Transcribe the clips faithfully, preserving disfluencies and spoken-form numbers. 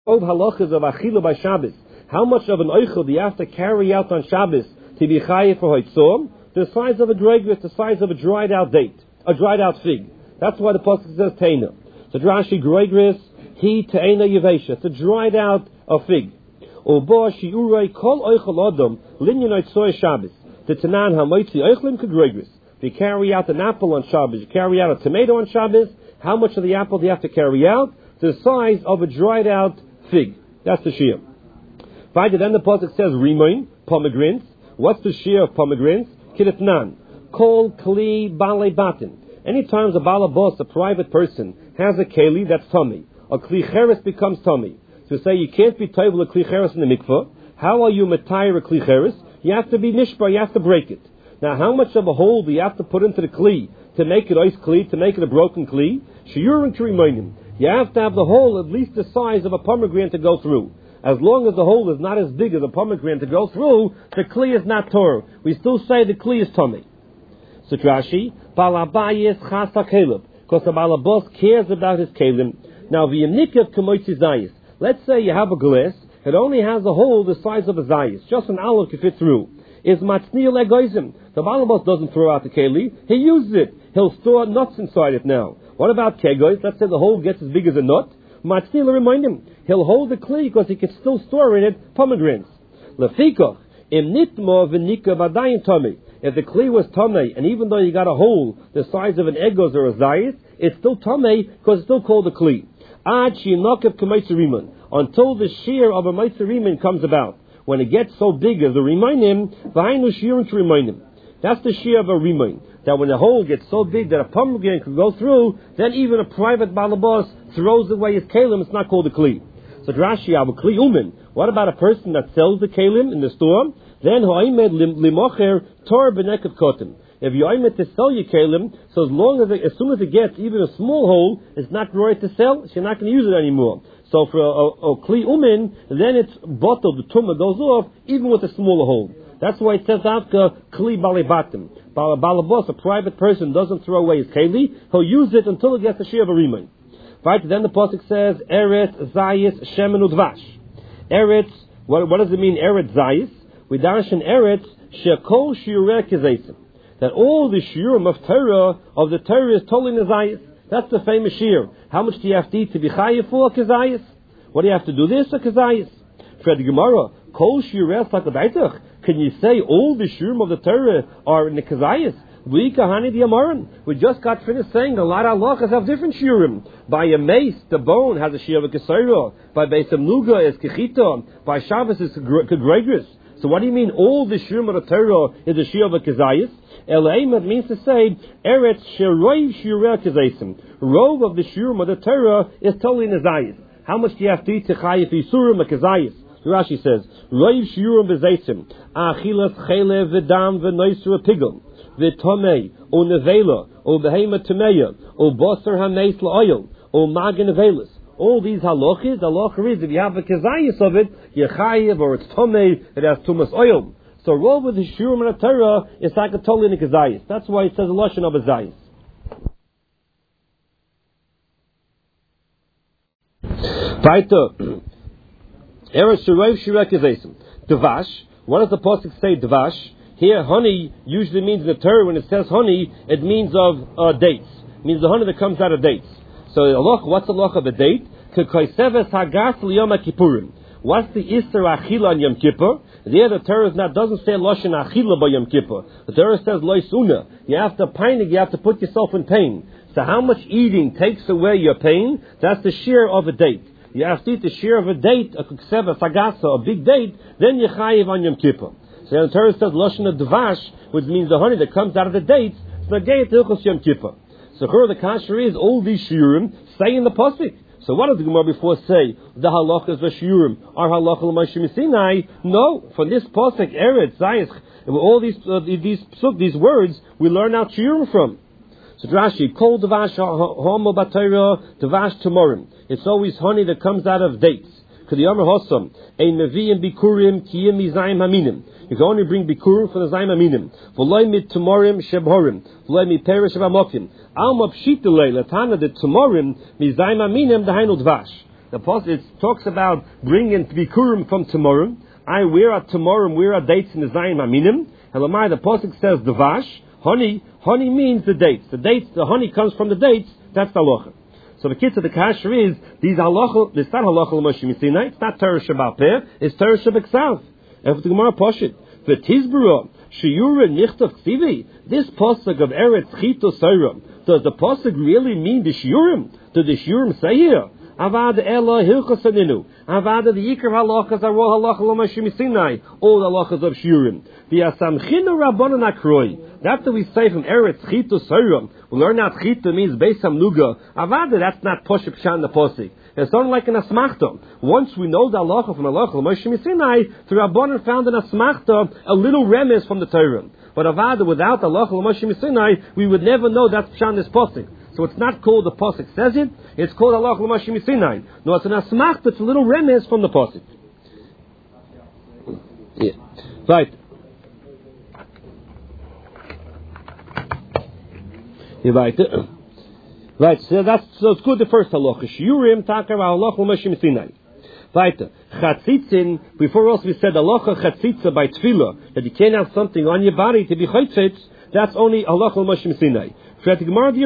Of halachas of achila by Shabbos. How much of an oichel do you have to carry out on Shabbos to be chayiv for hoitzom? The size of a dregris, the size of a dried out date, a dried out fig. That's why the pasuk says teina. So Rashi dregris he teina yevesha. It's a dried out of fig. Ubo shiurei kol oichel adam linyan oitzoy Shabbos. The tanan hamoitzi oichlin kedregris. If you carry out an apple on Shabbos, you carry out a tomato on Shabbos. How much of the apple do you have to carry out? The size of a dried out fig. That's the shear. Fine, then the pasuk says rimoin, pomegranates. What's the shear of pomegranates? Kiritnan. Kol kli bale batin. Anytime a balabos, a private person, has a keli, that's tummy. A kli cheres becomes tummy. So say you can't be table a kli cheres in the mikveh. How are you matayir a kli cheres? You have to be nishbar, you have to break it. Now how much of a hole do you have to put into the kli to make it ois kli, to make it a broken kli? Shiurim to remind him. You have to have the hole at least the size of a pomegranate to go through. As long as the hole is not as big as a pomegranate to go through, the kli is not Torah. We still say the kli is tummy. So Rashi, Balabayis chasa keleb, because the balabos cares about his kelim. Now v'yemnikev k'moitzi zayis. Let's say you have a glass, it only has a hole the size of a zayis, just an olive can fit through. Is matznil egoizim. The balabos doesn't throw out the keli, he uses it. He'll store nuts inside it now. What about kegois? Let's say the hole gets as big as a nut. Matznil remind him. He'll hold the kli because he can still store in it pomegranates. Lefikoch, im nitmo v'nika v'adayin tomei. If the kli was tomei, and even though you got a hole the size of an egos or a zayis, it's still tomei because it's still called a kli. Ad shinokev k'meitzeriman. Until the shear of a meitzeriman comes about. When it gets so big as a remainim, v'hainu shiurim to remind him. That's the shear of a remain. That when the hole gets so big that a pomegranate can go through, then even a private balabos throws away his kalim. It's not called a kli. So Rashi, abu kli umin. What about a person that sells the kalim in the store? Then ho'imed limocher tor b'nekav kotim. If you aimed to sell your kalim, so as long as it, as soon as it gets even a small hole, it's not right to sell. You're not going to use it anymore. So for a, a, a kli umin, then it's bottled. The tumah goes off even with a smaller hole. That's why it says after kli balibatim. Balabos, a private person, doesn't throw away his keli. He'll use it until it gets a shear of a riman. Right? Then the pasuk says eretz zayis shemen udvash. Eretz. What, what does it mean? Eretz zayis. We dash in eretz shekol shiureh kezesim. That all the shiurim of Torah of the Torah is totally in the zayis. That's the famous shiur. How much do you have to eat to be chayiv for kezayis? What do you have to do this or kezayis? For the Gemara, kol shiureh sakadaitach. Can you say all the shurim of the Torah are in the Kezayis? We kahani the Amaran. We just got finished saying a lot of halachas have different shurim. By a mace, the bone has a shir of a kesayra. By Beis Hamnuga is kechita. By Shabbos is kegregris. So what do you mean all the shurim of the Torah is a shir of a Kezayis? Eleimet means to say eretz sheroiv shireh kezaysim. Rove of the shurim of the Torah is totally in the Zayis. How much do you have to eat to chayiv yisurim a Kezayis? Rashi says, Roiv shiurim b'zeisim, achilas chelev v'dam v'noisru pigel, v'tomei, o nevela, o behema temeya, o bosser hameis la'oil, o magen nevelis. All these halachis, the halacha is, if you have a kezayis of it, you're chayiv, or it's tomei, it has tumas oil. So roll with the shiurim and the Torah, it's like a totally in a kezayis. That's why it says a lashon of a zayis. Weiter. Eretz Shirayv Shireh Kezesim. Dvash. What does the pasuk say? Dvash. Here, honey usually means in the Torah. When it says honey, it means of uh, dates. It means the honey that comes out of dates. So, Allah, what's the loch of a date? Kekaiseves hagas liyom kippurim. What's the Isser Achila on Yom Kippur? There, the Torah not doesn't say Loshen Achila by Yom Kippur. The Torah says Loisuna. You have to painig. You have to put yourself in pain. So, how much eating takes away your pain? That's the shear of a date. You have to eat the share of a date, a kukseva, sagasa, a big date, then you chayiv on Yom Kippur. So the Torah says, Lashon Dvash, which means the honey that comes out of the dates, it's negayat hilchos Yom Kippur. So here the kasher is, all these shiurim say in the pasuk. So what does the Gemara before say? The halachas v'shiurim are halacha l'mashim Sinai? No, from this pasuk, Eretz, Zayis, all these, uh, these, these words, we learn out shiurim from. So Rashi, kol dvash homo batayra dvash tomorim. It's always honey that comes out of dates. K'diyomer hosam ein meviim bikurim kiyim mizayim haminim. You can only bring bikurim from the zayim haminim. V'loy mit tomorim shebhorim. V'loy mit perish shebamokim. Alma pshitulei latana de tomorim mizayim haminim dahainu dvash. The pasuk it talks about bringing bikurim from tomorrow. I wear at tomorrow, wear at dates in the Zayin Maminim. Elamai, the pasuk says dvash, honey. Honey means the dates. The dates, the honey comes from the dates. That's the halacha. So the kids of the kasher is these halacha. It's not halacha l'Moshe Sinai. It's not Torah Shabbat Peh. It's Torah Shabbat Ksav. After the Gemara Poshit, the Tizbura Shiyura Nichtav Ksivi. This pasuk of Eretz Chito Seiram. Does the pasuk really mean the shiurim? Does the shiurim say here? Avada Ela Hilchos Aninu. Avada the Yikar halachas are all halacha l'Moshe Sinai. All halachas of shiurim. The Asamchinu Rabbanan Akroi. After we say from Eretz Chito Seiram, we learn that Chito means Beisam Nuga. Avada, that's not Poship Shan the pasuk. It's not like an asmachta. Once we know the halacha from halacha l'Moshe Sinai, the Rabbanan found an asmachta, a little remiss from the Torah. But avada, without the halacha l'Moshe Sinai, we would never know that's Pshan this pasuk. So it's not called the pasuk says it. It's called halacha l'Moshe Sinai. No, it's an asmachta. It's a little remiss from the pasuk. Yeah. Right. Yeah, right. Right, so that's so it's good. The first halacha, shiurim takar halacha l'Moshe Sinai. Weiter, chatzitzin. Before also we said halacha chatzitza by tefillah that you can't have something on your body to be chaytzitz. That's only halacha l'Moshe Sinai. That's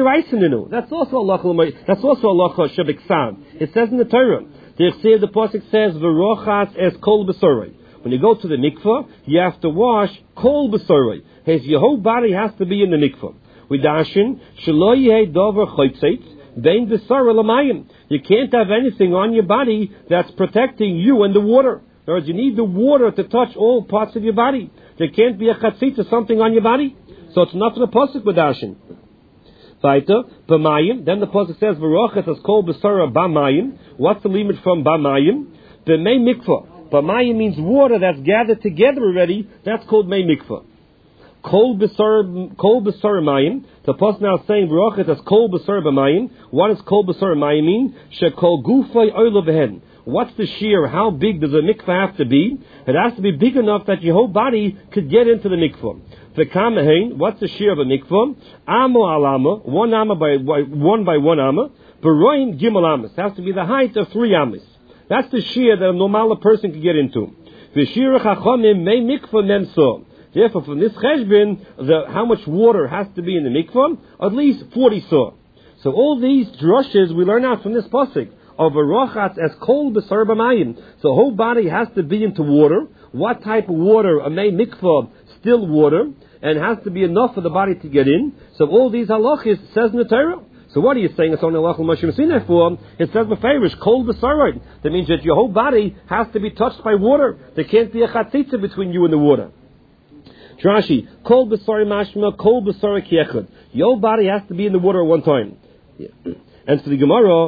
also halacha. That's also halacha shabiksan. It says in the Torah. The the pasuk says v'rochas es kol b'sorei. When you go to the mikvah, you have to wash kol b'sorei. His your whole body has to be in the mikvah. We dashin shelo yehei dover chaytzitz bein b'sara l'mayim. You can't have anything on your body that's protecting you and the water. In other words, you need the water to touch all parts of your body. There can't be a chatzitz or something on your body. So it's not for the pasuk with dashin. Weiter, b'mayim. Then the pasuk says v'rochas as kol b'sara b'mayim. What's the limit from b'mayim? B'mei mikvah. B'mayim means water that's gathered together already. That's called mei mikvah. Kol b'sar, kol b'sar mayim. The pasuk now is saying v'rochas as kol b'sar b'mayim. What does kol b'sar mayim mean? Shekol gufay oila b'hen. What's the shear? How big does a mikvah have to be? It has to be big enough that your whole body could get into the mikvah. The kamahin, what's the shear of a mikvah? Amo alama, one amma by one by one amma. Baroim gimel amas. It has to be the height of three amas. That's the shear that a normal person could get into. The shear chachamim may mikvah nemso. Therefore, from this cheshbon, the how much water has to be in the mikvah? At least forty saw. So all these drushes we learn out from this pasuk of a rochatz as kol b'sar b'mayim. So the whole body has to be into water. What type of water? A may mikvah, still water, and has to be enough for the body to get in. So all these halachis says in the Torah. So what are you saying? It's only halacha l'Moshe Sinai for. It says b'feirish kol b'sar. That means that your whole body has to be touched by water. There can't be a chatzitza between you and the water. Rashi, kol b'sar mashma, kol b'sar kiechad. Your body has to be in the water at one time. Yeah. And for the Gemara,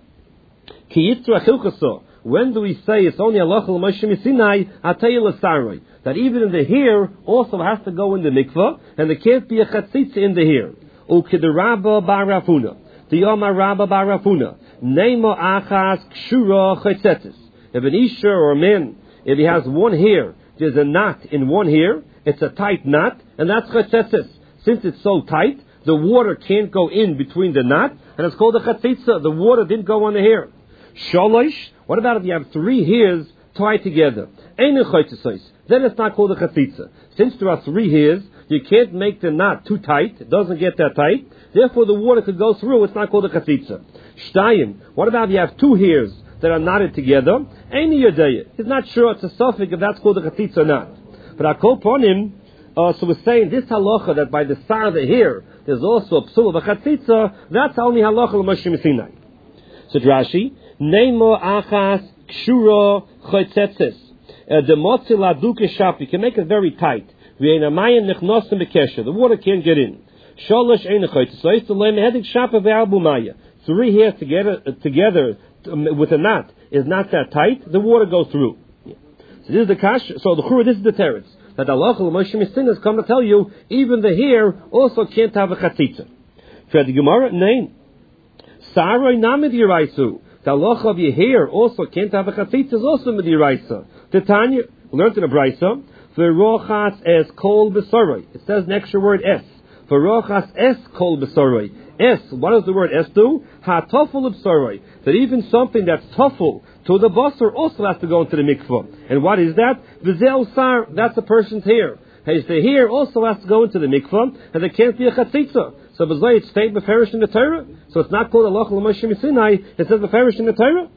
ki yitzra chilchaso. When do we say it's only halacha l'Moshe Sinai? Atayil l'saroi. That even in the hair also has to go in the mikvah, and there can't be a chatzitza in the hair. Ukidarabba barafuna. Diyama rabba barafuna. Nemo achas kshura chaytzetis. If an isha or a man, if he has one hair, there's a knot in one hair, it's a tight knot, and that's chaytzetis. Since it's so tight, the water can't go in between the knot, and it's called a chatzitza. The water didn't go on the hair. Sholosh. What about if you have three hairs tied together? Then it's not called a chatzitza. Since there are three hairs, you can't make the knot too tight. It doesn't get that tight. Therefore, the water could go through. It's not called a chatzitza. Shtayim. What about if you have two hairs that are knotted together? Any yodaya. He's not sure. It's a suffix if that's called a chatzitza or not. But I call upon him. Uh, so we're saying this halacha that by the side of the hair there's also a psul of a chatzitza. That's only halacha l'Moshe Sinai. So Rashi. Nemo achas kshura chaytzetzes. The motzil aduke shap. You can make it very tight. The water can't get in. Sholosh ein chaytzetzes. The lem hedik shap ve'albu maya. Three hairs together together with a knot is not that tight. The water goes through. So this is the kash. So the chura. This is the teretz that halacha l'Moshe Sinai has come to tell you. Even the hair also can't have a chatzitza. For the Gemara, nein. Saroi namid yiraisu. The halacha of your hair also can't have a chatzitza, is also midiraisa. The Tanya learned in the Brisa, the rochas es kol b'saroi. It says an extra word es. V'rochas es kol b'soroi. Es, what does the word es do? Ha-tofel b'soroi. That even something that's tofel to the basar also has to go into the mikvah. And what is that? V'zeh sar, that's a person's hair. Hey, the hair also has to go into the mikvah, and there can't be a chatzitza. So b'zeh it's stayed b'ferish in the Torah. So it's not called halacha l'moshe misinai, it says b'ferish in the Torah.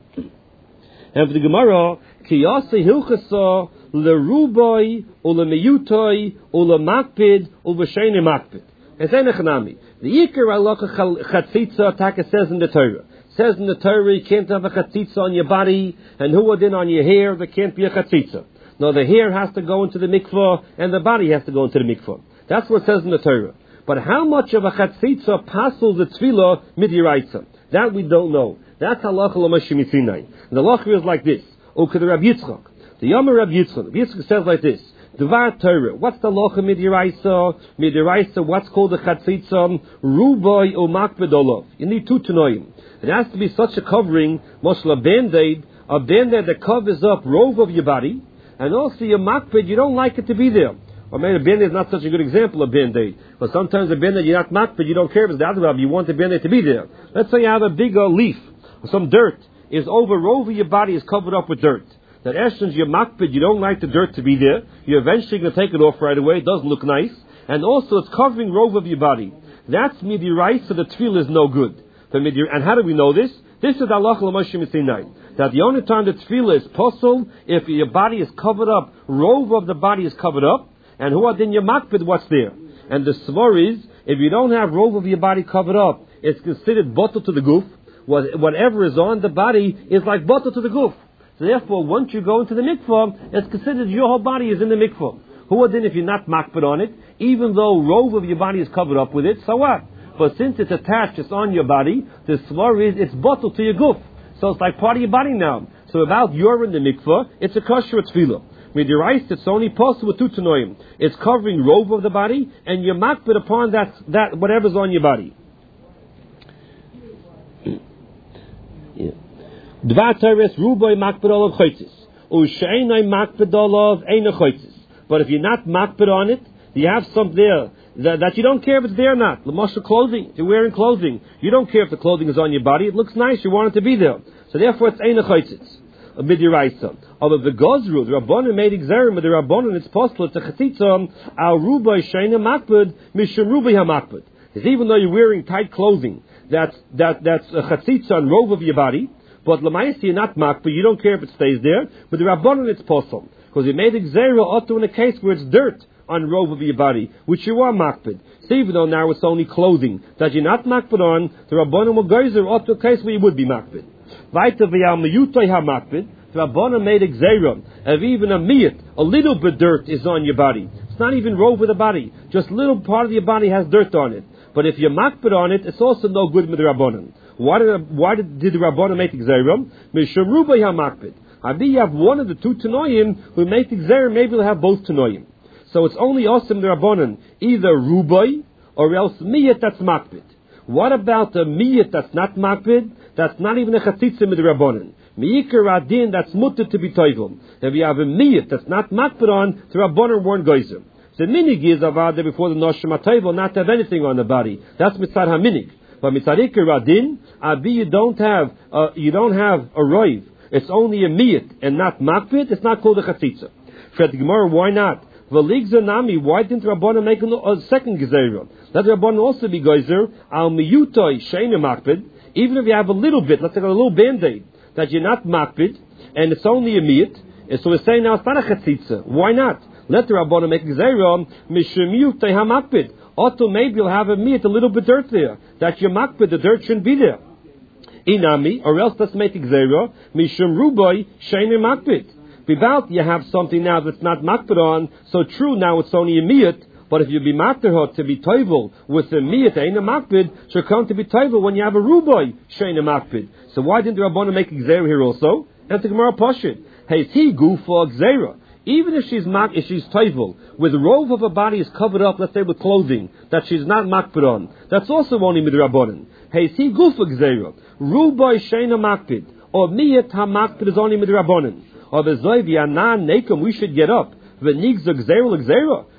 And for the Gemara, ki yaseh hilchasa l'rubai, u'lemeyutoi, u'lemakpid, u'v'sheini makpid. It's enechanami. The Yikar halacha chatzitza, Taka says in the Torah. Says in the Torah, you can't have a chatzitza on your body, and huadin on your hair, there can't be a chatzitza. No, the hair has to go into the mikvah, and the body has to go into the mikvah. That's what it says in the Torah. But how much of a chatzitza passes the tefillah midiraisa? That we don't know. That's halacha l'moshe misinai. And the halacha is like this. Okay, the Rabbi Yitzchak. The Yomer Rabbi Yitzchak. Rabbi Yitzchak says like this. Dvar Torah. What's the halacha midiraisa? Midiraisa, what's called the chatzitza? Rubai o makbed olav. You need two tanoim. It has to be such a covering, moshe a band-aid, a band-aid that covers up rove of your body, and also your makbed, you don't like it to be there. Or maybe a band-aid is not such a good example of band-aid. But sometimes a band-aid you're not makbed, you don't care if it's the other rabbi, you want the band-aid to be there. Let's say you have a big uh, leaf, or some dirt is over, over your body is covered up with dirt. That essence, your makbed, you don't like the dirt to be there. You're eventually going to take it off right away. It doesn't look nice. And also it's covering rove of your body. That's midiraisa, so the tefillah is no good. And how do we know this? This is halacha l'moshe misinai. That the only time the tefillah is possible if your body is covered up, rove of the body is covered up, and who are then your makbed, what's there? And the svar is, if you don't have rove of your body covered up, it's considered bottle to the goof. Whatever is on the body is like bottle to the goof. So therefore, once you go into the mikvah, it's considered your whole body is in the mikvah. Who are then if you're not makbed on it, even though rove of your body is covered up with it, so what? But since it's attached, it's on your body, the svar is, it's bottled to your goof. So it's like part of your body now. So about you're in the mikvah, it's a kosher tefillah. Midiraisa, it's only possible with two tanoim. It's covering rove of the body, and you're makbed upon that, that whatever's on your body. Dvar teres ruboy makbed olav choitzis. U'sheinai makbed olav eina choitzis. But if you're not makbed on it, you have something there that, that you don't care if it's there or not. L'moshe clothing, if you're wearing clothing, you don't care if the clothing is on your body. It looks nice, you want it to be there. So therefore it's eina choitzis. A midiraisa. Although the gozru, the rabbanon made exerim, but the rabbanon it's possible to chatzitza al rubai sheina makbed mishum rubai hamakbed. Because even though you're wearing tight clothing, that's that that's a chatzitza on rove of your body, but l'maisi you're not makbed, you don't care if it stays there. But the rabbanon it's possible because he made exerim also in a case where it's dirt on rove of your body, which you are makbed. So even though now it's only clothing that you're not makbed on, the rabbanon will geyser also a case where you would be makbed. Vaita v'yal miyutay ha-makbid, the Rabbana made exerim, of even a miyut, a little bit dirt is on your body. It's not even rove with the body, just a little part of your body has dirt on it. But if you're makbid on it, it's also no good with the Rabbanan. Why did, why did, did the Rabbana make exerim? Mishum rubay ha-makbid. Maybe you have one of the two tanoim who make exerim, maybe you'll have both tanoim. So it's only awesome the Rabbanan, either rubay or else miyut that's makbid. What about the miyut that's not makbid? That's not even a chatzitza with the Rabbanan. Miyikar adin, that's mutter to be toivel. If you have a miyut that's not makbid on, the Rabbanan weren't geyser. The minig is avada before the noshim toivel not to have anything on the body. That's mitzad haminig. But mitzad ikar adin, abi you don't have uh, you don't have a roiv. It's only a miyut and not makbid. It's not called a chatzitza. For the Gemara, why not? Nami, why didn't Rabbanan make a second gezeira? Let Rabbanan also be geyser al miyutoi sheina makbid. Even if you have a little bit, let's say a little band-aid, that you're not makbid, and it's only a miyut, and so we're saying now it's not a chatzitza. Why not? Let the Rabbanan make gezeira mishum miyutei ha-makbid. Also maybe you'll have a miyut, a little bit dirt there, that you're makbid, the dirt shouldn't be there. Inami, or else let's make gezeira mishum rubai sheina makbid. Without you have something now that's not makbid on, so true now it's only a miyut, but if you be makbid to be toivel with a miyut ain't a makbid, should come to be toivel when you have a rubai shein a makbid. So why didn't the Rabbanan make gzeira here also? And the Gemara pashit, hey, he gufa gzeira. Even if she's mak, if she's toivel with the rove of her body is covered up, let's say with clothing that she's not makbid on, that's also only with the Rabbanan. Hey, he gufa gzeira. Rubai shein a makbid or miyut ha makbid is only with the Rabbanan. Or the zoiv yanan nekum, we should get up. V'nigzah gzeira l'gzeira.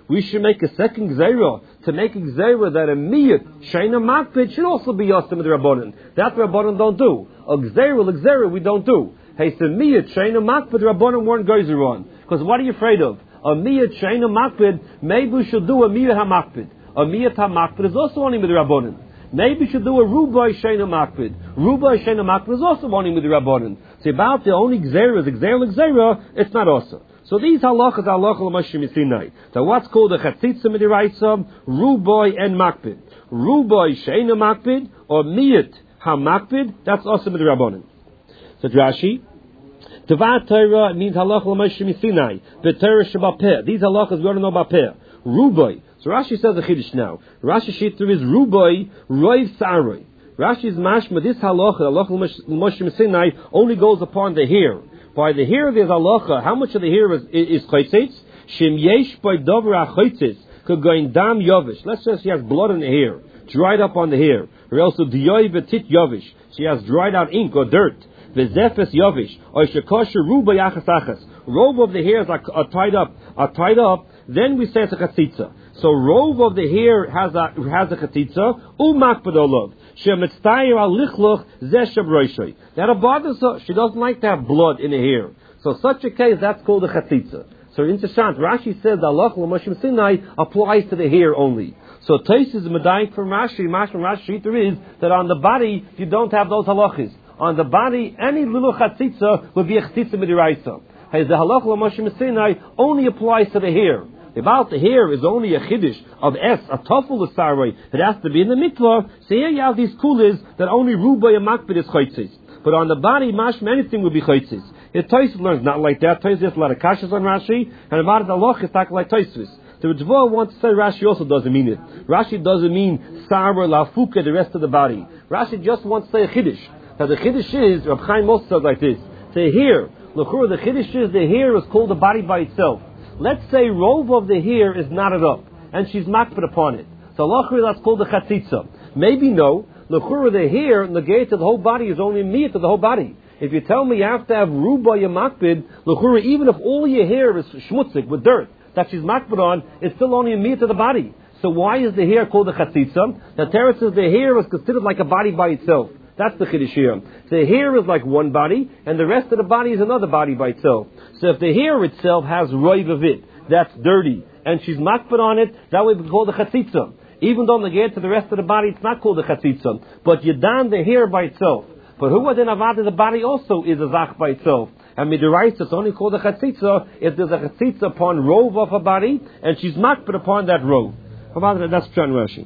we should make a second gzeira to make a gzeira that a miyat sheina makpid should also be yosim with the rabbanon. That the rabbanon don't do. A gzeira, a gzeira we don't do. Hey, so miyat sheina makpid the rabbanon weren't geyser on. Because what are you afraid of? A miyat sheina makpid, maybe we should do a miyat hamakpid. A miyat hamakpid is also only with the rabbanon. Maybe we should do a rubai sheina makpid. Rubai sheina makpid is also only with the rabbanon. So about the only gzeira is gzeira, gzeira, it's not also. So these halachas are halachah l'mashim misinai. So what's called a chatzitza midiraisa, rubai and makpid. Rubai sheina makpid or miyat hamakpid, that's also midirabbanan. So Rashi, Tavad Torah means halachah l'mashim misinai. The Torah shabapeh. These halachas we don't know about peh. Rubai. So Rashi says the chiddush now. Rashi shittur is rubai roiv saroi. Rashi's mashma this halacha halachah l'mashim misinai only goes upon the hair. By the hair there's halacha. How much of the hair is is chaytzitz? Shem yesh by dover achaytzitz could go in dam yovish. Let's say she has blood in the hair, dried up on the hair, or else diyoy v'tit yovish. She has dried out ink or dirt. V'zefes yovish or shekosher ruba yachas achas. Robe of the hairs are, are tied up, are tied up. Then we say it's a chatzitza. So robe of the hair has a has a chatzitza. Umakped olav. Shemetztayer al lichloch zeh shabroishay. That bothers her. She doesn't like to have blood in the hair. So such a case, that's called a chatzitza. So interessant. Rashi says the halach l'mashim sinai applies to the hair only. So Tais is medayik from Rashi. Mash from Rashi there is that on the body you don't have those halachis. On the body, any little chatzitza would be a chatzitza midiraisa. Hey, the halach l'mashim sinai only applies to the hair. About the hair is only a chiddush of es, a tafel of saroi. It has to be in the mikvah. So here you have these kulas that only rubai and makbid is chaytzis. But on the body, mashma, anything would be chaytzis. If Tosfos learns not like that, Tosfos has a lot of kashas on Rashi, and about the halach it's not like Tosfos. The Ritva wants to say Rashi also doesn't mean it. Rashi doesn't mean saroi, lafuka, the rest of the body. Rashi just wants to say a chiddush. Now the chiddush is, Reb Chaim Moshe says like this, say here, l'chur, the chiddush is the hair is called the body by itself. Let's say robe of the hair is knotted up, and she's makpid upon it. So l'chur, that's called the chatzitza. Maybe no, l'chur, the hair, negate to the whole body is only miyat to the whole body. If you tell me you have to have ruba ya makpid, l'chur, even if all your hair is shmutzik, with dirt, that she's makpid on, it's still only a miyat to the body. So why is the hair called the chatzitza? The Torah says the hair is considered like a body by itself. That's the chiddush here. The hair is like one body, and the rest of the body is another body by itself. So if the hair itself has roiv of it, that's dirty, and she's makpid on it, that would be called the chatzitza. Even though negate to the rest of the body, it's not called the chatzitza. But you dan the hair by itself. But who was in avad the body also is a zach by itself. And midiraisa, it's only called a chatzitza if there's a chatzitza upon rove of her body, and she's makpid upon that rove. That's Pshat Rashi.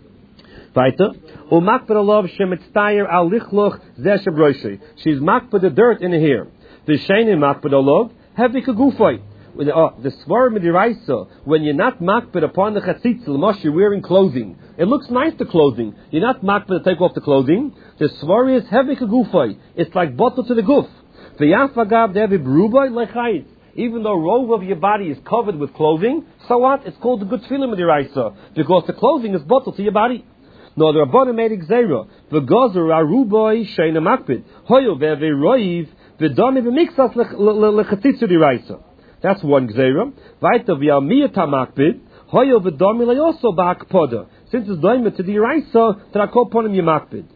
Weiter. Umakpid alav shemitzayer al lichloch zeh shebroishay. She's makpid the dirt in the hair. V'sheini makpid alav heavy kagufay. The svar midiraisa, when you're not makpid upon the chatzitza, l'mosh you're wearing clothing. It looks nice, the clothing. You're not makpid to take off the clothing. The svar is heavy kagufay. It's like bottle to the guf. V'yaf agav devi berubay lechayis. Even though robe of your body is covered with clothing, so what? It's called the good tefillah midiraisa, because the clothing is bottled to your body. No, the Rabbanan made gzeira. V'gozer aruboy sheina makpid. Hoyo ve've'roiv v'dami v'mixas lechatzitzu diraisa. That's one gzeira. Vaita v'yamiyat hamakpid. Hoyo v'dami le'oso ba'akpoda. Since it's doimet to the diraisa, t'rakol ponim yamakpid.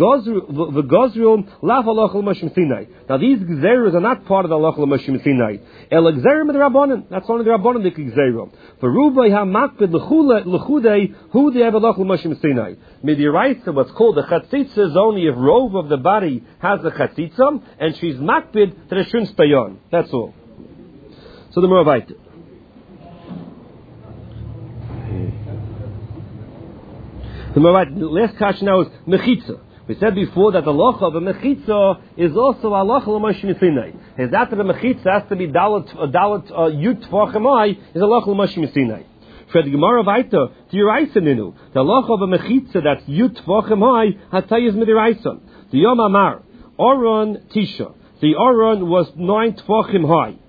V'gozru laf halach l'mashim sinai. Now these gzeiras are not part of the halach l'mashim sinai. El gzeira mit Rabbanan. That's only the Rabbanan that gzeira. V'rubay hamakpid l'chudei hu the halach l'mashim sinai. Midiraisa, what's called the chatzitza, is only if robe of the body has a chatzitza and she's makpid to the shun stayon. That's all. So the Moravite. The Moravite. The last question now is mechitza. We said before that the loch of a mechitza is also a loch l'mashim sinai. Is that the mechitza has to be dalat dalat yut v'chemai is a loch l'mashim sinai. For the Gemara Vaita, D'Oraisa ninu. The loch of a mechitza that's yut v'chemai hatayis midiraisa. The Yom Amar Oron Tisha. The Oron was nine tvachim high.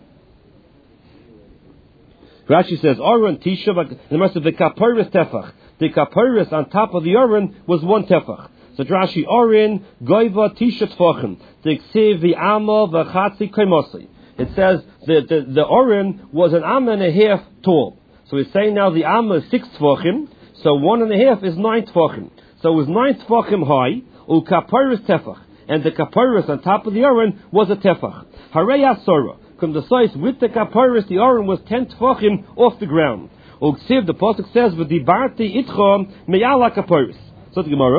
Rashi says Oron Tisha, but the rest of the kapiris tefach. The kapiris on top of the Oron was one tefach. So Rashi Orin Goiva Tisha Tvachim. The Ksiv the Amma v'Chatzi Kaimosi. It says that the, the Orin was an amma and a half tall. So we're saying now the Amma is six Tvachim, so one and a half is nine Tvachim. So it was nine Tvachim high, U Kapiris Tefach. And the Kapiris on top of the Aron was a Tefach. Harei Asora. Come the size with the Kapiris, the Aron was ten Tvachim off the ground. Uksiv, the Pasuk says, V'dibarti itcha meyala Kapiris. So the Gemara.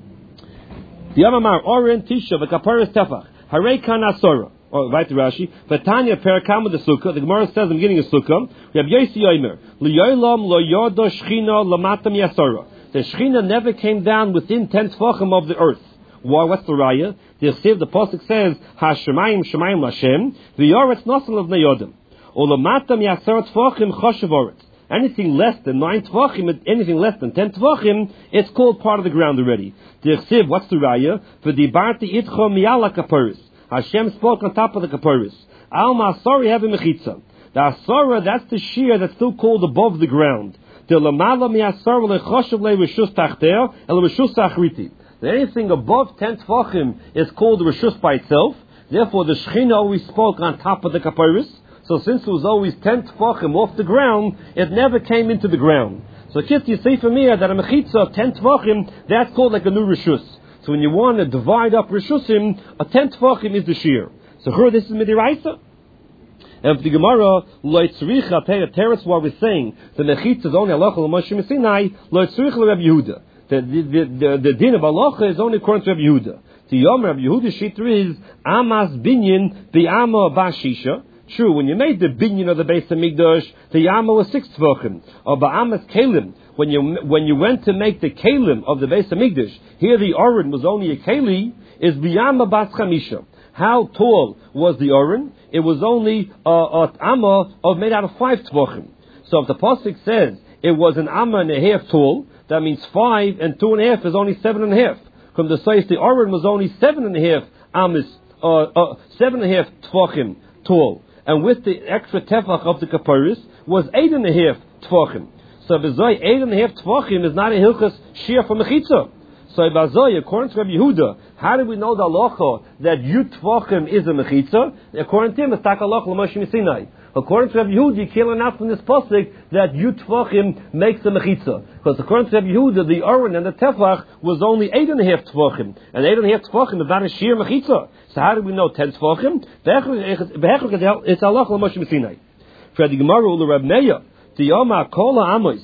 The Amamar, Aron Tisha, V'kapiris Tefach. Harei Kan Asora. Or right to Rashi. V'tanya perakam the Sukkah. The Gemara says in the beginning of Sukkah, we have Yosi Yomer. L'yolam lo yodo shchina lamatam yasora. The Shechina never came down within ten Tvachim of the earth. Why? What's the raya? The Chsiv, the Pasuk says, Hashemayim Shemayim Lashem, V'yoretz Nosel of Neyodim. Olamatam Yasar Tvachim Choshev Oretz. Anything less than nine Tvachim, anything less than ten Tvachim, it's called part of the ground already. The Chsiv, what's the raya? V'dibarti itcho miyala kaparis. Hashem spoke on top of the kaparis. Al ma'asori have a mechitza. The asara, that's the shear that's still called above the ground. The lamala miyasar le'choshev le'rishus tachteo el rishus achriti. Anything above ten Tvachim is called the Rishus by itself. Therefore, the Shechina always spoke on top of the Kapiris. So since it was always ten Tvachim off the ground, it never came into the ground. So Kit, you say from here that a Mechitza of ten Tvachim, that's called like a new Rishus. So when you want to divide up Rishusim, a ten Tvachim is the shear. So here, this is Midiraisa. And for the Gemara, Lo Tzricha Teretz, what we're saying, the Mechitza is only Halacha L'Moshe Sinai, Lo Tzricha L'Reb Yehuda. The, the, the, the din of halacha is only according to Rabbi Yehuda. The Yom Rabbi Yehuda's shita is Amas binyan b'Ama bashisha. True, when you made the binyan of the Beis Hamikdash, the Yama was six tvachim. Or ba'amas kelim, when you when you went to make the kelim of the Beis Hamikdash, here the Aron was only a keli, is b'Yama bas chamisha. How tall was the Aron? It was only a uh, amma of made out of five tvachim. So if the pasuk says it was an amma and a half tall, that means five and two and a half is only seven and a half. From the size, the Aron was only seven and a half amis, uh, uh, seven and a half tvachim tall, and with the extra tefach of the kaparis was eight and a half tvachim. So b'zoi eight and a half tvachim is not a hilchas shear for mechitza. So b'zoi, according to Rabbi Yehuda, how do we know the halacha that yud tvachim is a mechitza? According to him, it's tak halacha l'Moshe Sinai. According to Rabbi Yehuda, you can't learn out from this pasuk that Yud Tvachim makes a mechitza. Because according to Rabbi Yehuda, the Aron and the Tefach was only eight and a half Tvachim. And eight and a half Tvachim is not a sheer mechitza. So how do we know ten Tvachim? It's Allah l'Moshe Sinai. For the Gemara, the Reb Meir, the Yoma Kol Amos,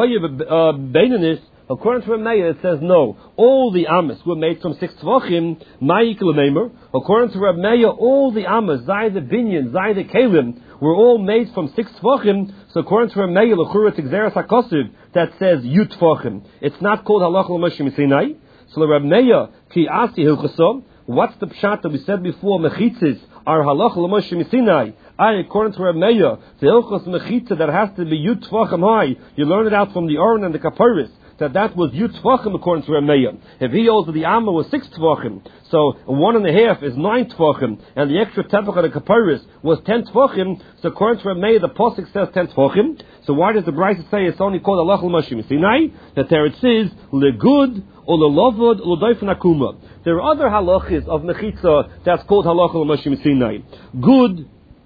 Hoye Beinanis, according to Reb Meir, it says no. All the Amos were made from six Tvachim, Ma'ik l'Meimer. According to Reb Meir, all the Amos, Zay the Binyan, Zay the Kalim, were all made from six Tvachim. So according to Reb Meir, l'Chura Tigzeres HaKosiv, that says Yud Tvachim. It's not called Halach l'Moshe Sinai. So Reb Meir, Ki Asi Hilchasov, what's the pshat that we said before, Mechitzis are Halach l'Moshe Sinai? I, according to Reb Meir, the Hilchas Mechitza that has to be Yud Tvachim high, you learn it out from the Aron and the Kaparis, that that was Yud Tvachim according to Reb Meir. If he holds that the Amma was six Tvachim, so one and a half is nine Tvachim, and the extra Tefach of the Kaparis was ten Tvachim, so according to Reb Meir, the Pasuk says ten Tvachim. So why does the Brisa say it's only called Halach l'Moshe Sinai? That there it says, Legud, or Lelovod, or L'Doifen Akuma. There are other halachas of Mechitza that's called Halach l'Moshe Sinai. Good,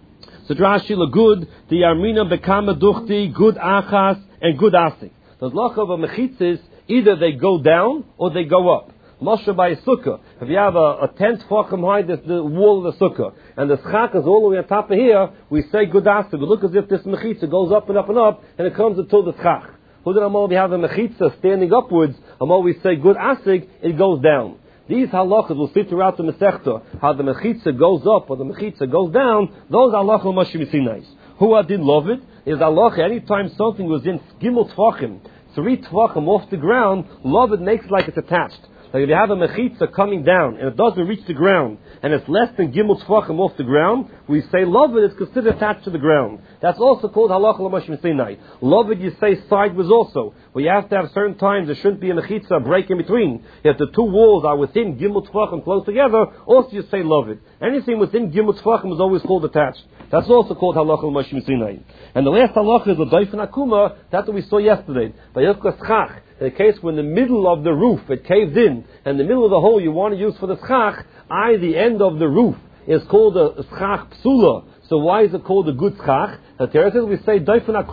so Rashi Legud, the Armina Bekama Duchti, Good Achas, and Good Asik. The halacha of a mechitzis, either they go down or they go up. Moshe by a sukkah. If you have a, a tent tefachim high, the, the wall of the sukkah, and the schach is all the way on top of here, we say gudasa. We look as if this mechitzah goes up and up and up, and it comes until the schach. Who did Amal we have a mechitzah standing upwards? Amal we say good asig, it goes down. These halachas will see throughout the Masechta, how the mechitzah goes up or the mechitzah goes down. Those halachas Moshe Sinai. Who I didn't love it is halacha. Anytime something was in gimel tvachim, three tvachim off the ground, love it makes like it's attached. Like if you have a mechitza coming down and it doesn't reach the ground and it's less than gimel tvachim off the ground, we say love it is considered attached to the ground. That's also called halacha l'Moshe Sinai. Love it, you say sideways also. Where you have to have certain times there shouldn't be a mechitza, a break in between. If the two walls are within gimel tvachim close together, also you say love it. Anything within gimel tvachim is always called attached. That's also called halacha l'Moshe Sinai. And the last halacha is the doifen akuma. That's what we saw yesterday. By Yilchos Schach, in the case when the middle of the roof it caved in, and the middle of the hole you want to use for the schach, I, the end of the roof, is called a schach psula. So why is it called a good schach? The Torah says we say doifen akuma.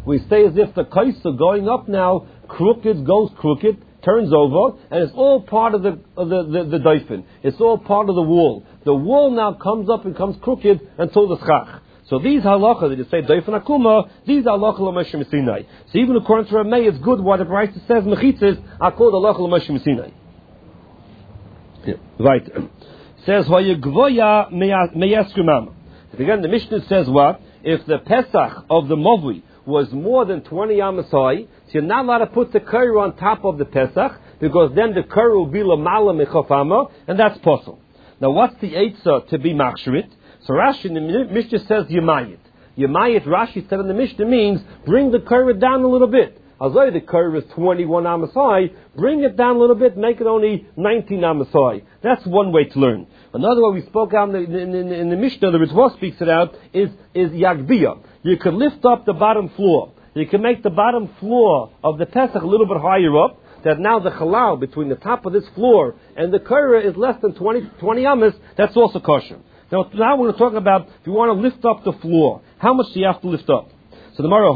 We say as if the kaisa going up now, crooked goes crooked, turns over, and it's all part of the of the, the, the doifin. It's all part of the wall. The wall now comes up and comes crooked until the schach. So these halachas, that you say doifin akuma, these are halachas l'Moshe Messinai. So even according to Rameh, it's good what the Brayta says, mechitzas are called halachas l'Moshe Messinai. Yeah. Right. Says, Vayegvoya meyeskumam. Again, the Mishnah says what? If the Pesach of the Movi was more than twenty amas high, so you're not allowed to put the curry on top of the Pesach, because then the curry will be lamala mechafama, and that's possible. Now, what's the eitzah to be machsherit? So Rashi in the Mishnah says Yemayit. Yemayit, Rashi said in the Mishnah, means bring the curry down a little bit. Although the curry is twenty-one amas high, bring it down a little bit, make it only nineteen amas high. That's one way to learn. Another way we spoke out in the, in, in, in the Mishnah, the Ritva speaks it out, is, is Yagbiyah. You can lift up the bottom floor. You can make the bottom floor of the Pesach a little bit higher up, that now the halal between the top of this floor and the curry is less than twenty, twenty amas. That's also kosher. Now, now we're going to talk about if you want to lift up the floor, how much do you have to lift up? So the Gemara,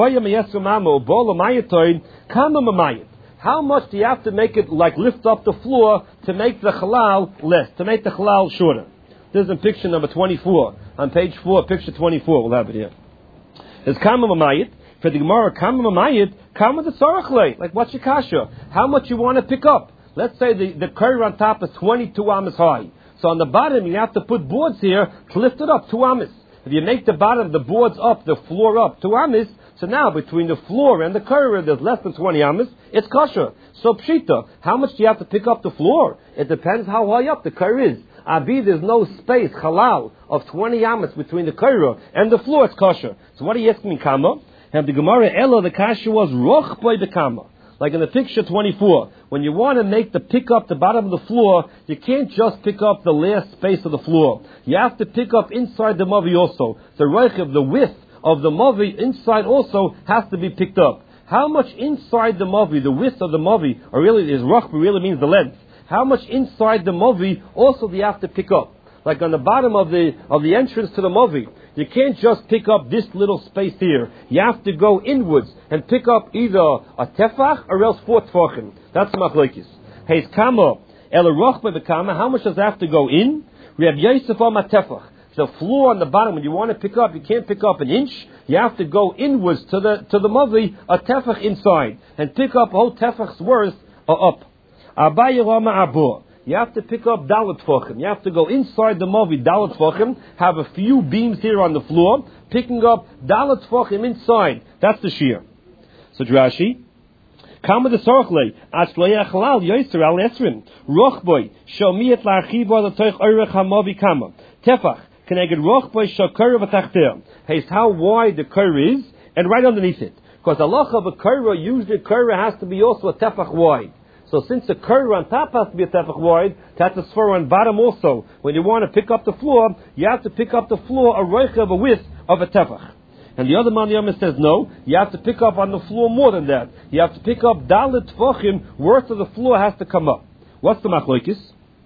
how much do you have to make it, like lift up the floor to make the halal less, to make the halal shorter? This is in picture number twenty-four, on page four, picture twenty-four, we'll have it here. It's kama mamayit, for the Gemara, kama mamayit, kama the sarachle, like what's your kasha? How much you want to pick up? Let's say the, the curry on top is twenty-two amas high. So on the bottom, you have to put boards here to lift it up, two amas. If you make the bottom, the boards up, the floor up, two amas, so now between the floor and the curry, there's less than twenty amas, it's kosher. So pshita, how much do you have to pick up the floor? It depends how high up the curry is. Abi, there's no space, halal, of twenty amas between the curry and the floor, it's kosher. So what are you asking me, kama? And the Gemara, Ella, the kasha was roch by the kama. Like in the picture twenty-four, when you want to make the pick up the bottom of the floor, you can't just pick up the last space of the floor. You have to pick up inside the mavi also. The reich of the width of the mavi inside also has to be picked up. How much inside the mavi, the width of the mavi, or really is roch, really means the length. How much inside the mavi also do you have to pick up? Like on the bottom of the of the entrance to the mavi, you can't just pick up this little space here. You have to go inwards and pick up either a tefach or else four tefachim. That's the machlokes. Hey, kama el roch by the kama. How much does it have to go in? We have Yosef on tefach. The floor on the bottom, when you want to pick up, you can't pick up an inch. You have to go inwards to the to the mavi, a tefach inside, and pick up a whole tefach's worth uh, up. Abaye Rama Abur. You have to pick up dalet tefachim. You have to go inside the mavi, dalet tefachim, have a few beams here on the floor, picking up dalet tefachim inside. That's the shear. So Rashi, kama the sorchle, asloya chalal yoiser al esrim, rochboy, shomiet la'archiva l'toich oirech hamavi kama, tefach, keneged rochboy shakara v'tachter. Hey, it's how wide the curve is, and right underneath it. Because the loch of a curve, usually a curve has to be also a tefach wide. So since the curve on top has to be a tefach wide, that's a sfer on bottom also. When you want to pick up the floor, you have to pick up the floor a roich of a width of a tefach. And the other man Yom says no, you have to pick up on the floor more than that. You have to pick up dalet tefachim, worth of the floor has to come up. What's the machlokes?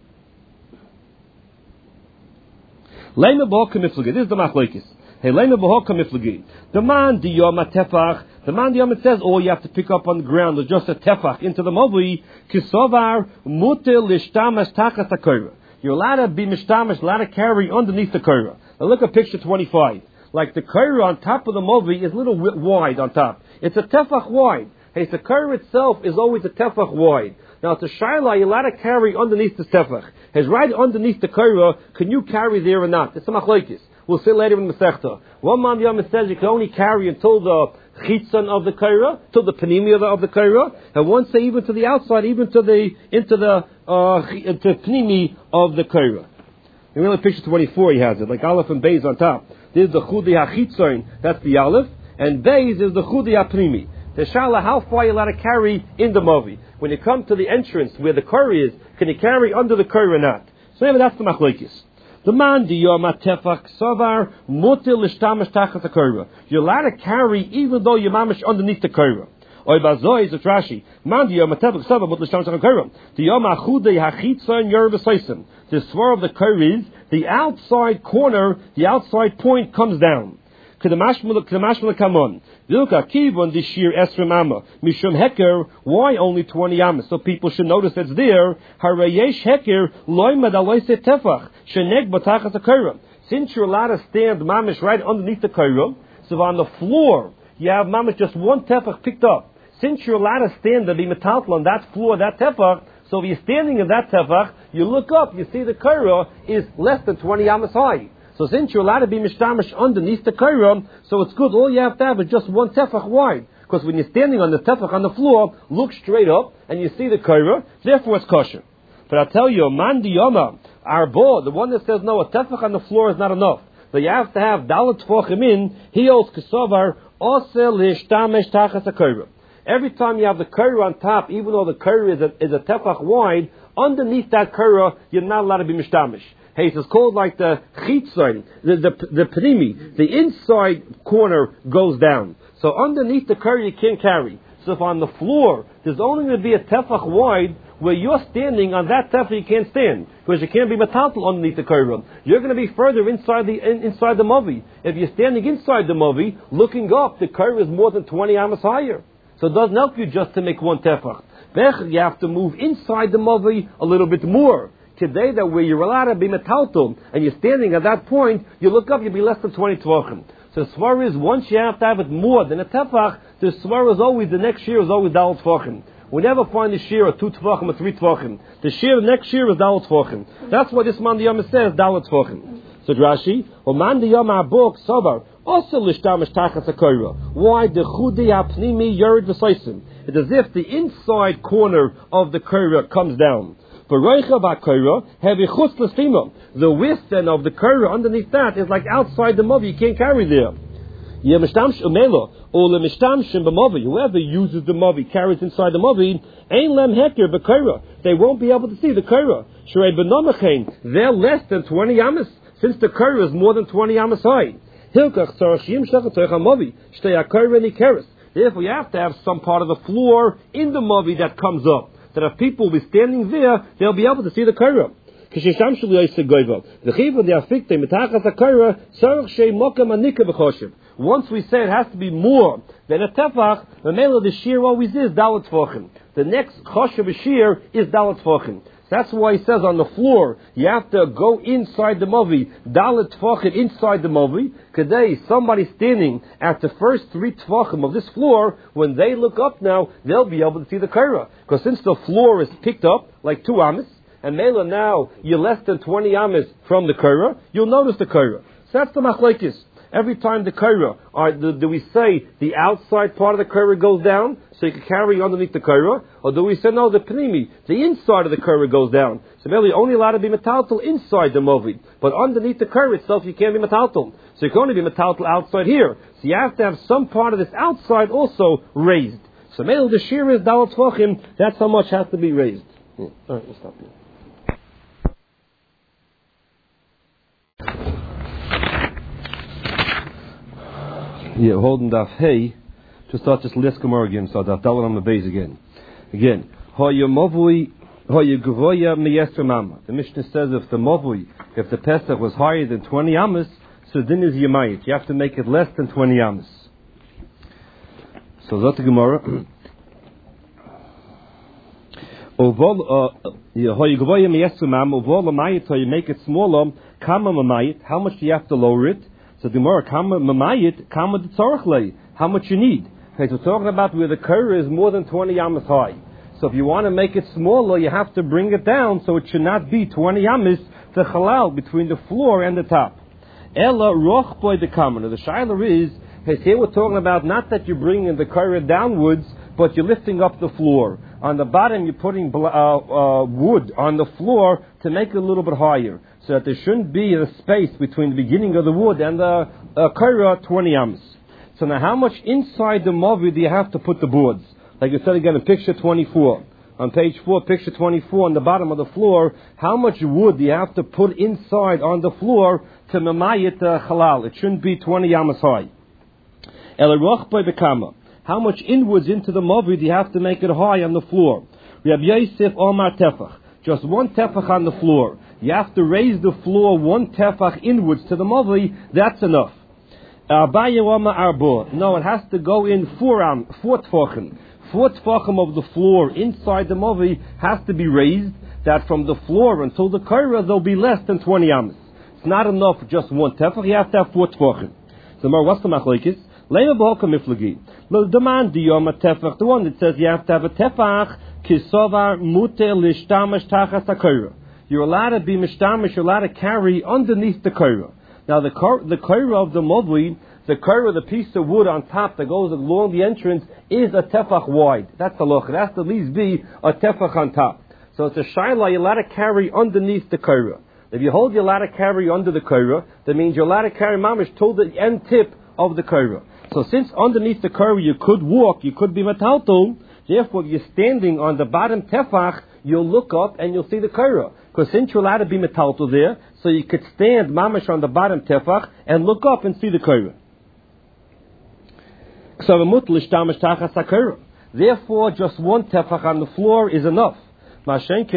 Leima b'hoka miflagi. This is the machlokes. Hey, leima b'hoka miflagi. The man diyom tefach. The man diyom says, oh, you have to pick up on the ground, or just a tefach into the mavi. Kisovar mutil lishtamash tachat hakorah. You're allowed to be mishtamash, allowed to carry underneath the korah. Now look at picture twenty-five. Like the korah on top of the mavi is a little wide on top. It's a tefach wide. Hey, the korah itself is always a tefach wide. Now, it's a shaila, you're allowed to carry underneath the tefach. It's right underneath the korah, can you carry there or not? It's a machlokes. We'll see later in the Masechta. One man Yom says you can only carry until the chitzon of the korah, till the panimia of the korah, and one say even to the outside, even to the into the uh, to panimi of the korah. In really picture twenty-four, he has it like aleph and beis on top. This is the chudi hachitzon, that's the aleph, and beis is the chudi hapnimi. The shala, how far you allowed to carry in the mavi? When you come to the entrance where the korah is, can you carry under the korah or not? So maybe that's the machlokes. The man diyom tefach savar mutil lishtamash tachat hakorah. You're allowed to carry even though you're mamish underneath the korah. Oy bazoi is a Rashi. Man diyom tefach savar mutil lishtamash tachat hakorah. Diyom achudei hachitzon yer v'soisim. The swar of the korah is the outside corner, the outside point comes down. Kedamashmul kamon. Vilka kivon the sheer esrim amma. Mishum heker. Why only twenty amas? So people should notice it's there. Harayesh heker loymad aloyse tefach. Sheneg batachas akira. Since you're allowed to stand mamish right underneath the kira, so on the floor you have mamish just one tefach picked up. Since you're allowed to stand and be metaltal on that floor, that tefach, so if you're standing in that tefach, you look up, you see the kira is less than twenty amas high. So since you're allowed to be mishtamish underneath the kira, so it's good. All you have to have is just one tefach wide. Because when you're standing on the tefach on the floor, look straight up and you see the kira, therefore it's kosher. But I'll tell you, man diyama, our board, the one that says no, a tefach on the floor is not enough. So you have to have dalet tefachim in, he holds kesovar, osel hishtamesh tachas akira. Every time you have the kira on top, even though the kira is a, is a tefach wide, underneath that kira, you're not allowed to be mishtamish. Hey, it's called like the chitzon, the, the, the primi, the inside corner goes down. So underneath the kira you can't carry. So if on the floor, there's only going to be a tefach wide, where you're standing on that tefach you can't stand, because you can't be metaltal underneath the kira. You're going to be further inside the in, inside the mavi. If you're standing inside the mavi, looking up, the kira is more than twenty amas higher. So it doesn't help you just to make one tefach. You have to move inside the mavi a little bit more. Today, that where you're allowed to be metaltal, and you're standing at that point, you look up, you'll be less than twenty tvachim. So the svar is, once you have to have it more than a tefach, the svar is always, the next year is always dalot tvachim. We never find the shear of two tvachim or three tvachim. The shear next year is dalot tvachim. That's what this man diyama says, dalot tvachim. So Rashi, o man diyama abok savar, also lishtamish tachas akira. Why the chudi hapnimi yored v'saisim? It's as if the inside corner of the kira comes down. The width then of the kira underneath that is like outside the mavi. You can't carry there. Whoever uses the mavi, carries inside the mavi, they won't be able to see the kira. They're less than twenty amas, since the kira is more than twenty amas high. Therefore, you have to have some part of the floor in the mavi that comes up, that if people will be standing there, they'll be able to see the kira. Once we say it has to be more than a tefach, the male of the shear always is dalet tvachim. The next choshev shear is dalet tvachim. That's why he says on the floor, you have to go inside the mavi, dalet tvachim inside the mavi. Today, somebody standing at the first three tvachim of this floor, when they look up now, they'll be able to see the kira. Because since the floor is picked up like two amas, and mela now you're less than twenty amas from the kira, you'll notice the kira. So that's the machlekes. Every time the kira, or do, do we say the outside part of the kira goes down, so you can carry underneath the kira, or do we say no, the pnimi, the inside of the kira goes down? So really, only allowed to be metaltal inside the mavi, but underneath the kira itself, you can't be metaltal. So you can only be metaltal outside here. So you have to have some part of this outside also raised. So maybe the shear is dalet tvachim. That's how much has to be raised. Yeah. All right, we'll stop here. Yeah, holding daf hey, just start just list Gemara again, so daf dalet on the base again. Again, hoya mavui, hoya gvoya meyester mama. The Mishnah says if the mavui, if the pesach was higher than twenty amas, so then is yamayit. You have to make it less than twenty amas. So that's the Gemara. Ovol hoya gvoya meyester mama. Ovol yamayit, so you make it smaller. Kama mamayit. How much do you have to lower it? So the Gemara, kama mamayit, kama tzorchlei. How much you need? Okay, so we're talking about where the kira is more than twenty amas high. So if you want to make it smaller, you have to bring it down so it should not be twenty amas to halal between the floor and the top. Ella roch boy the kama. The shaila is, hey, here we're talking about not that you're bringing the kira downwards, but you're lifting up the floor. On the bottom, you're putting uh, uh, wood on the floor to make it a little bit higher, so that there shouldn't be a space between the beginning of the wood and the uh, kira twenty amas. So now how much inside the mavi do you have to put the boards? Like you said again in picture twenty-four. On page four, picture twenty-four, on the bottom of the floor, how much wood do you have to put inside on the floor to mamayit uh, halal? It shouldn't be twenty amas high. El roch by the kama. How much inwards into the mavi do you have to make it high on the floor? Rabbi Yosef Omar tefach. Just one tefach on the floor. You have to raise the floor one tefach inwards to the mavi. That's enough. Abaye Wama Arbo. No, it has to go in four am, four tfachim. Four tfachim of the floor inside the mavi has to be raised, that from the floor until the kaira there'll be less than twenty amas. It's not enough just one tefach, you have to have four tfachim. So more, what's the machlekes? Leima b'hoka miflagi. The demand the yom tefach, the one that says you have to have a tefach, kisovar muter lishtamash tachas hakayra. You're allowed to be mishtamash, you're allowed to carry underneath the kaira. Now the kar, the kaira of the mavli, the kaira, the piece of wood on top that goes along the entrance, is a tefach wide. That's the loch. It has to at least be a tefach on top. So it's a shaila, you're allowed to carry underneath the kaira. If you hold you're allowed to carry under the kaira, that means you're allowed to carry mamish till the end tip of the kaira. So since underneath the kaira you could walk, you could be metaltal, therefore if you're standing on the bottom tefach, you'll look up and you'll see the kaira. Because since you're allowed to be metaltal there, so you could stand mamish on the bottom tefach and look up and see the kaira. Therefore, just one tefach on the floor is enough.